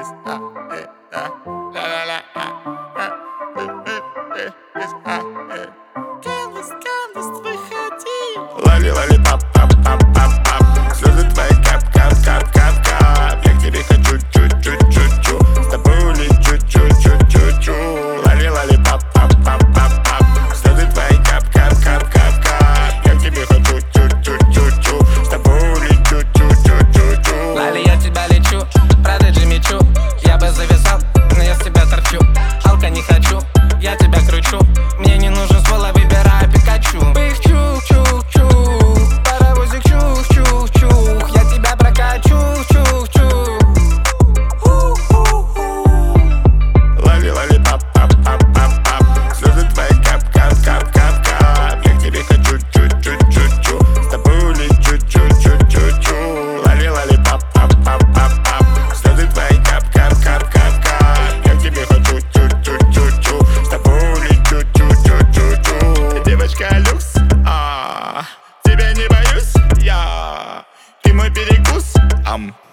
Лови, лови, пап, пап, пап, пап, пап. Слезы твои кап, кап, кап, кап, кап. Я к тебе хочу чу-чу-чу-чу. С тобой улечу чу-чу-чу-чу. Лови, лови, пап, пап, пап, пап, пап. Слезы твои кап, кап, кап, кап, кап. Я к тебе хочу чу-чу-чу-чу. С тобой улечу чу-чу-чу-чу. Лали, я тебя лечу, продажи мечу. Я бы зависал, но я с тебя торчу. Алка не хочу, я тебя кручу. Мне не нужен ствол, а выбираю Пикачу. Их чух-чух-чух, паровозик чух-чух-чух. Я тебя прокачу, чух-чух. Лови, лови, пап, пап, пап, пап, пап. Слезы твои кап, кап, кап, кап, кап. Я к тебе хочу чу-чу-чу-чу. С тобой улечу чу-чу-чу-чу. Лови, лови, пап, пап, пап, пап, пап. Слезы твои кап, кап, кап, кап, кап. Я к тебе хочу чу-чу-чу-чу. С тобой улечу чу-чу-чу-чу. Девочка люкс, тебя не боюсь я. Ты мой перекус,